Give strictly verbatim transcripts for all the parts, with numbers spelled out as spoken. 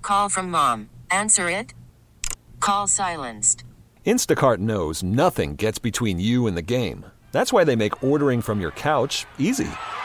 Call from mom. Answer it. Call silenced. Instacart knows nothing gets between you and the game. That's why they make ordering from your couch easy.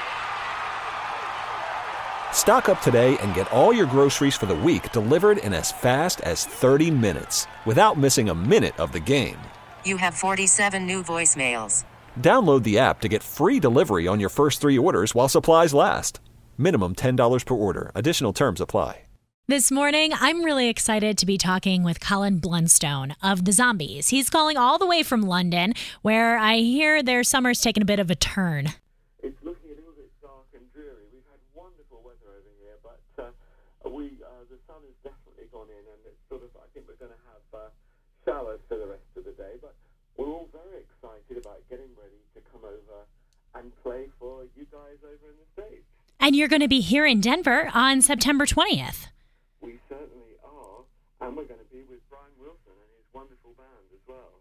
Stock up today and get all your groceries for the week delivered in as fast as thirty minutes without missing a minute of the game. You have forty-seven new voicemails. Download the app to get free delivery on your first three orders while supplies last. Minimum ten dollars per order. Additional terms apply. This morning, I'm really excited to be talking with Colin Blunstone of The Zombies. He's calling all the way from London, where I hear their summer's taken a bit of a turn. It's looking a little bit dark and dreary. We've had wonderful weather over here, but uh, we uh, the sun has definitely gone in, and it's sort of, I think we're going to have uh, showers for the rest of the day, but we're all very excited about getting ready to come over and play for you guys over in the States. And you're going to be here in Denver on September twentieth. We certainly are, and we're going to be with Brian Wilson and his wonderful band as well.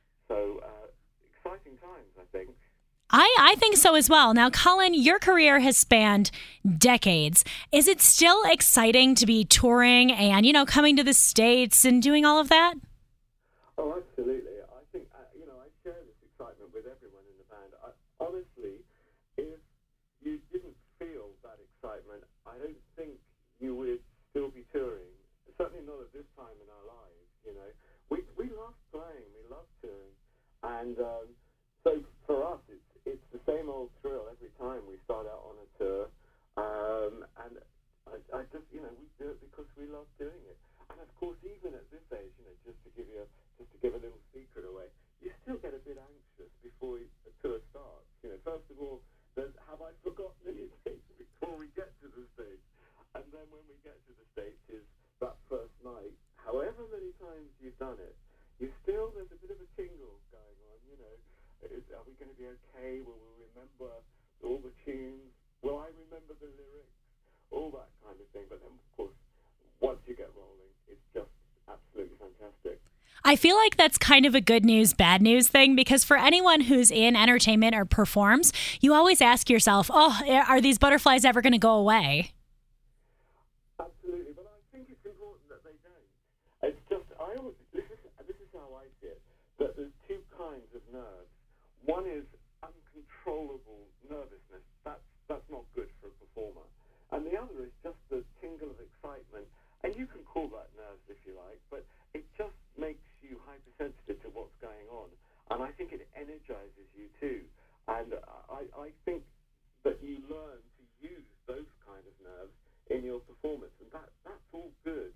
So, uh, exciting times, I think. I, I think so as well. Now, Colin, your career has spanned decades. Is it still exciting to be touring and, you know, coming to the States and doing all of that? Oh, absolutely. I think, uh, you know, I share this excitement with everyone in the band. I, honestly, if you didn't feel that excitement, I don't think you would still be touring. Certainly not at this time in our lives, you know. We we love playing, we love touring. And um, so for us, it's it's the same old thrill every time we start out on a tour. Um, and I, I just, you know, we do it because we love doing it. And of course, even at this age, you know, just to give you a, just to give a little secret away, you still get a bit anxious before a tour starts. You know, first of all, there's, have I forgotten anything before we get to the stage? And then when we get to the States is that first night. However many times you've done it, you still, there's a bit of a tingle going on, you know. Is, are we going to be okay? Will we remember all the tunes? Will I remember the lyrics? All that kind of thing. But then, of course, once you get rolling, it's just absolutely fantastic. I feel like that's kind of a good news, bad news thing, because for anyone who's in entertainment or performs, you always ask yourself, oh, are these butterflies ever going to go away? Absolutely, but I think it's important that they don't. It's just, I always, this is, this is how I see it, that there's two kinds of nerves. One is uncontrollable nervousness. That's, that's not good for a performer. And the other is just the tingle of excitement. And you can call that nerves if you like, but it just makes you hypersensitive to what's going on. And I think it energizes you too. And I, I think that you learn to use those kind of nerves in your performance, and that that's all good.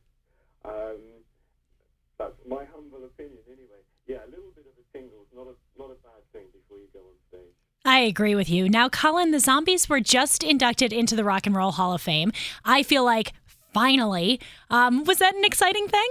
Um, that's my humble opinion anyway. Yeah, a little bit of a tingle is not a, not a bad thing before you go on stage. I agree with you. Now, Colin, the Zombies were just inducted into the Rock and Roll Hall of Fame. I feel like, finally. Um, was that an exciting thing?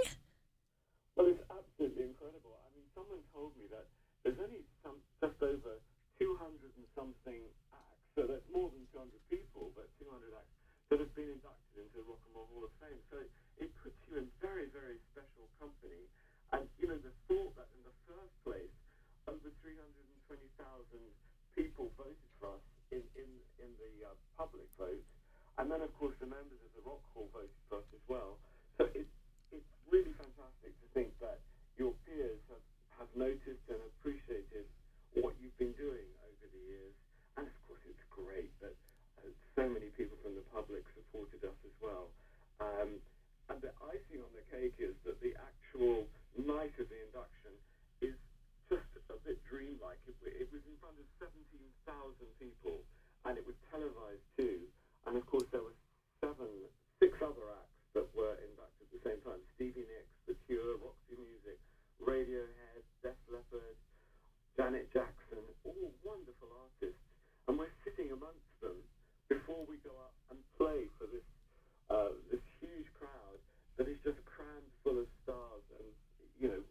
Well, it's absolutely incredible. I mean, someone told me that there's only some, just over two hundred and something acts, so that's more than two hundred people, but two hundred acts that have been inducted into the Rock and Roll Hall of Fame. So it puts you in very, very special company. And, you know, the thought that in the first place, over three hundred twenty thousand people voted for us in, in, in the uh, public vote. And then, of course, the members of the Rock Hall voted for us as well. So it, it's really fantastic to think that your peers have, have noticed and appreciated what you've been doing over the years. And, of course, it's great that uh, so many people from the public supported us as well. Um, and the icing on the cake is that the actual night of the induction is just a bit dreamlike. It, it was in front of seventeen thousand people, and it was televised too. And of course, there were seven, six other acts that were inducted at the same time: Stevie Nicks, The Cure, Roxy Music, Radiohead, Def Leppard, Janet Jackson, all wonderful artists. And we're sitting amongst them before we go up and play for this uh, this huge crowd that is just crammed full of stars and, you know,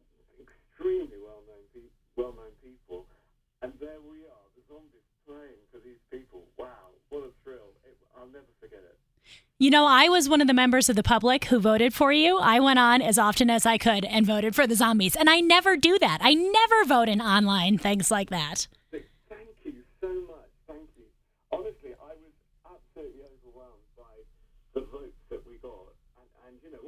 extremely well-known pe- well-known people. And there we are, the Zombies playing for these people. Wow, what a thrill. It, I'll never forget it. You know, I was one of the members of the public who voted for you. I went on as often as I could and voted for the Zombies. And I never do that. I never vote in online things like that. Thank you so much. Thank you. Honestly, I was absolutely overwhelmed by the votes that we got. And, and you know,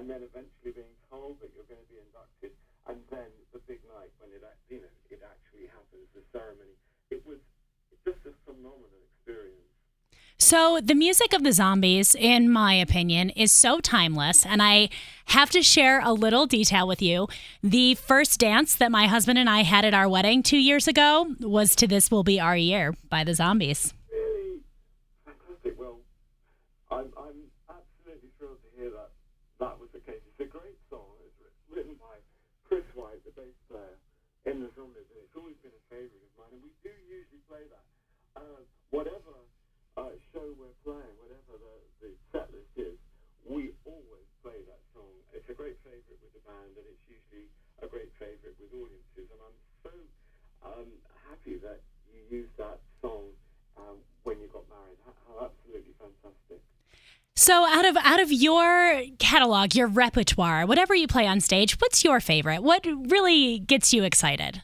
and then eventually being told that you're going to be inducted, and then the big night when it, you know, it actually happens, the ceremony. It was just a phenomenal experience. So the music of the Zombies, in my opinion, is so timeless, and I have to share a little detail with you. The first dance that my husband and I had at our wedding two years ago was to This Will Be Our Year by the Zombies. Really fantastic. Well, I'm, I'm absolutely thrilled to hear that that was the case. It's a great song. It's written by Chris White, the bass player in the Zombies, and it's always been a favorite of mine, and we do usually play that. Uh, whatever uh, show we're playing, whatever the, the set list is, we always play that song. It's a great favorite with the band, and it's usually a great favorite with audiences, and I'm so um, happy that you used that song um, when you got married. How, how absolutely fantastic. So out of out of your catalog, your repertoire, whatever you play on stage, what's your favorite? What really gets you excited?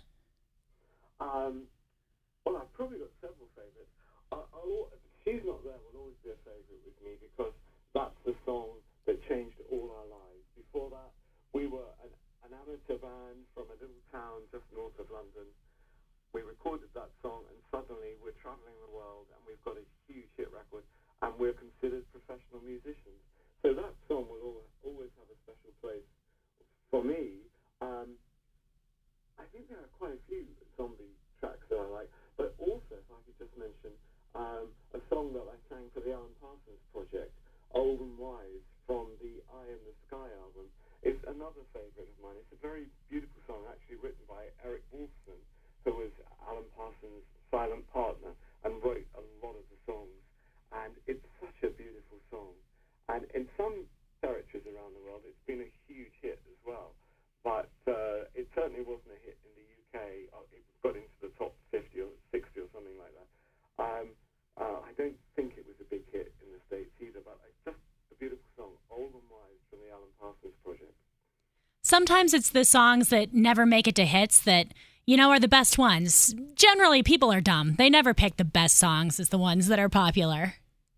Um, well, I've probably got several favorites. I, I'll, She's Not There will always be a favorite with me because that's the song that changed all our lives. Before that, we were an, an amateur band from a little town just north of London. We recorded that song, and suddenly we're traveling the world, and we've got a huge hit record, and we're considered professional musicians. So that song will always have a special place for me. Um, I think there are quite a few zombie tracks that I like, but also, if I could just mention, um, a song that I sang for the Alan Parsons Project, Old and Wise, from the Eye in the Sky album. It's another favorite of mine. It's a very beautiful song, actually written by Eric Woolfson, who was Alan Parsons' silent partner and wrote a lot of the songs. And it's such a beautiful song. And in some territories around the world, it's been a huge hit as well. But uh, it certainly wasn't a hit in the U K. It got into the top fifty or sixty or something like that. Um, uh, I don't think it was a big hit in the States either, but it's just a beautiful song, Old and Wise, from the Alan Parsons Project. Sometimes it's the songs that never make it to hits that, you know, are the best ones. Generally, people are dumb. They never pick the best songs as the ones that are popular.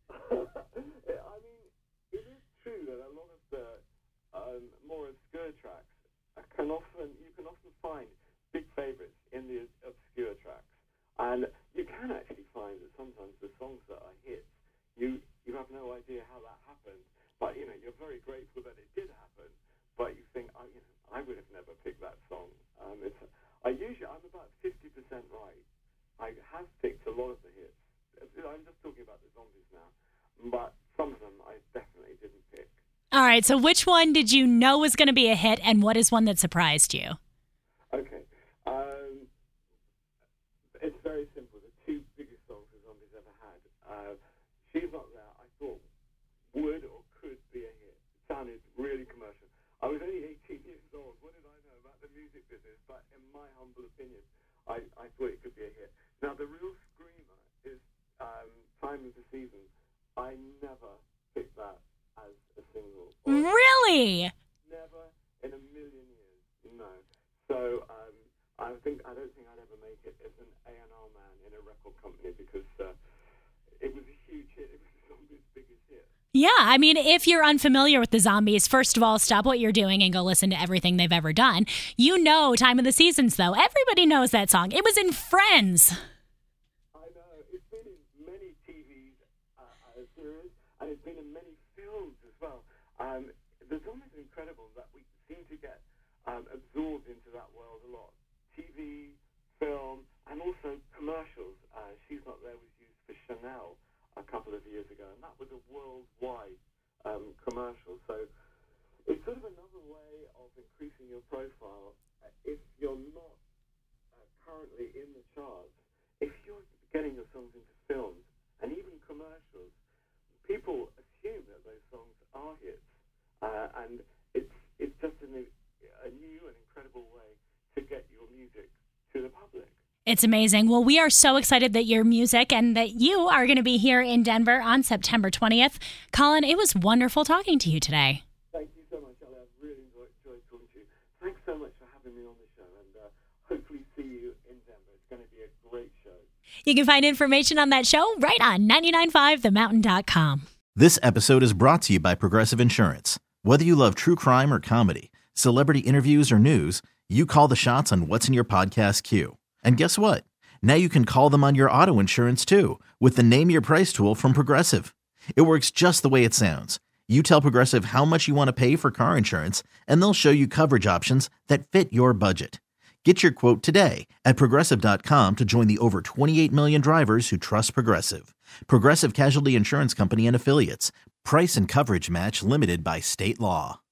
I mean, it is true that a lot of the um, more obscure tracks can often, you can often find big favorites in the obscure tracks. And you can actually find that sometimes the songs that are hits, you, you have no idea how that happened. But, you know, you're very grateful that it did happen. But you think, oh, you know, I would have never picked that song. Um, it's, I usually, I'm about fifty percent right. I have picked a lot of the hits. I'm just talking about the Zombies now. But some of them I definitely didn't pick. All right, so which one did you know was going to be a hit, and what is one that surprised you? Okay. Um, it's very simple. The two biggest songs the Zombies ever had. Uh, She's Not There, I thought, would or could be a hit. It sounded really commercial. I was only eighteen years old. What did I know about the music business? But in my humble opinion, I, I thought it could be a hit. Now, the real screamer is um, Time of the Season. I never picked that as a single. Really? Never in a million years. No. So um, I think I don't think I'd ever make it as an A and R man in a record company because uh, it was a huge hit. It was the Zombies' biggest hit. Yeah, I mean, if you're unfamiliar with the Zombies, first of all, stop what you're doing and go listen to everything they've ever done. You know Time of the Seasons, though. Everybody knows that song. It was in Friends. I know. It's been in many T V uh, series, and it's been in many films as well. Um, the Zombies are incredible that we seem to get um, absorbed into that world a lot. T V, film, and also commercials. Uh, She's Not There was used for Chanel a couple of years ago, and that was a worldwide um, commercial. So it's sort of another way of increasing your profile. If you're not uh, currently in the charts, if you're getting your songs into films and even commercials, people assume that those songs are hits, uh, and it's it's just a new, a new and incredible way to get your music to the public. It's amazing. Well, we are so excited that your music and that you are going to be here in Denver on September twentieth. Colin, it was wonderful talking to you today. Thank you so much, Ali. I've really enjoyed, enjoyed talking to you. Thanks so much for having me on the show, and uh, hopefully see you in Denver. It's going to be a great show. You can find information on that show right on nine nine five the mountain dot com. This episode is brought to you by Progressive Insurance. Whether you love true crime or comedy, celebrity interviews or news, you call the shots on what's in your podcast queue. And guess what? Now you can call them on your auto insurance too with the Name Your Price tool from Progressive. It works just the way it sounds. You tell Progressive how much you want to pay for car insurance, and they'll show you coverage options that fit your budget. Get your quote today at Progressive dot com to join the over twenty-eight million drivers who trust Progressive. Progressive Casualty Insurance Company and Affiliates. Price and coverage match limited by state law.